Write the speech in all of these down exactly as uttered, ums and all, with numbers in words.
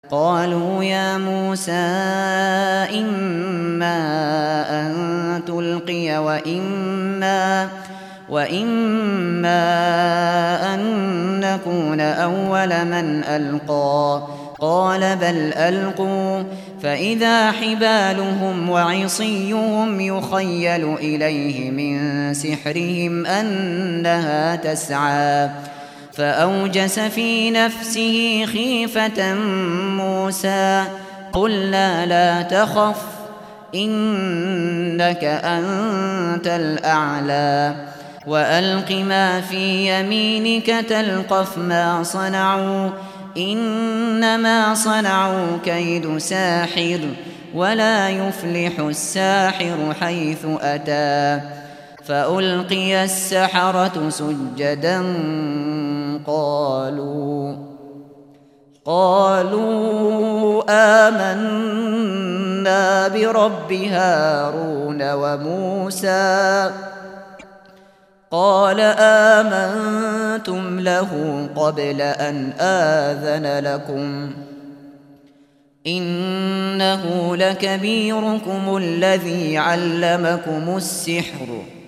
قالوا يا موسى إما أن تلقي وإما, وإما أن نكون أول من ألقى قال بل ألقوا فإذا حبالهم وعصيهم يخيل إليه من سحرهم أنها تسعى فأوجس في نفسه خيفة موسى قلنا لا تخف إنك أنت الأعلى وألق ما في يمينك تلقف ما صنعوا إنما صنعوا كيد ساحر ولا يفلح الساحر حيث أتى فألقي السحرة سجدا قالوا قالوا آمنا برب هارون وموسى قال آمنتم له قبل أن آذن لكم إنه لكبيركم الذي علمكم السحر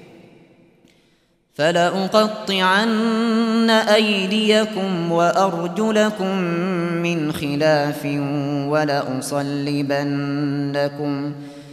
فلأقطعن أيديكم وأرجلكم من خلاف ولأصلبنكم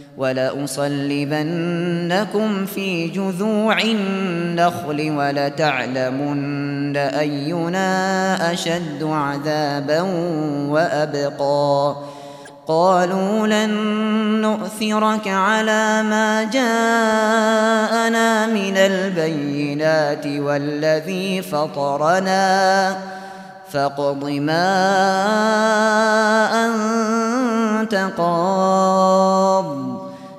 ولأصلبنكم في جذوع النخل ولتعلمن أينا أشد عذابا وأبقى قالوا لن نؤثرك على ما جاءنا من البينات والذي فطرنا فاقض ما أنت قاض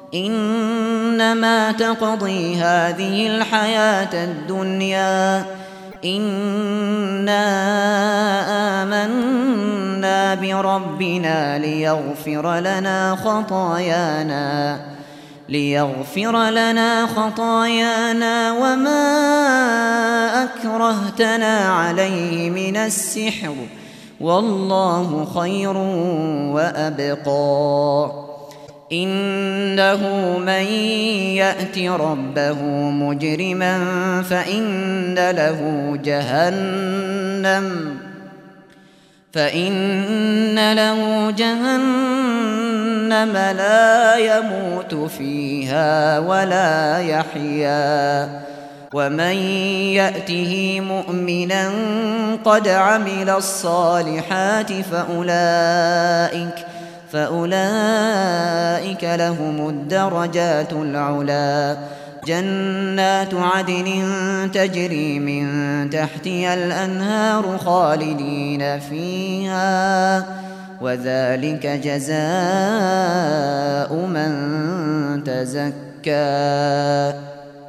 إنما تقضي هذه الحياة الدنيا إنا آمنا بربنا ليغفر لنا خطايانا ليغفر لنا خطايانا وما أكرهتنا عليه من السحر والله خير وأبقى إنه من يأت ربه مجرما فإن له جهنم فإن له جهنم لا يموت فيها ولا يحيا ومن يأته مؤمنا قد عمل الصالحات فأولئك فأولئك لهم الدرجات العلا جنات عدن تجري من تحتها الأنهار خالدين فيها وذلك جزاء من تزكى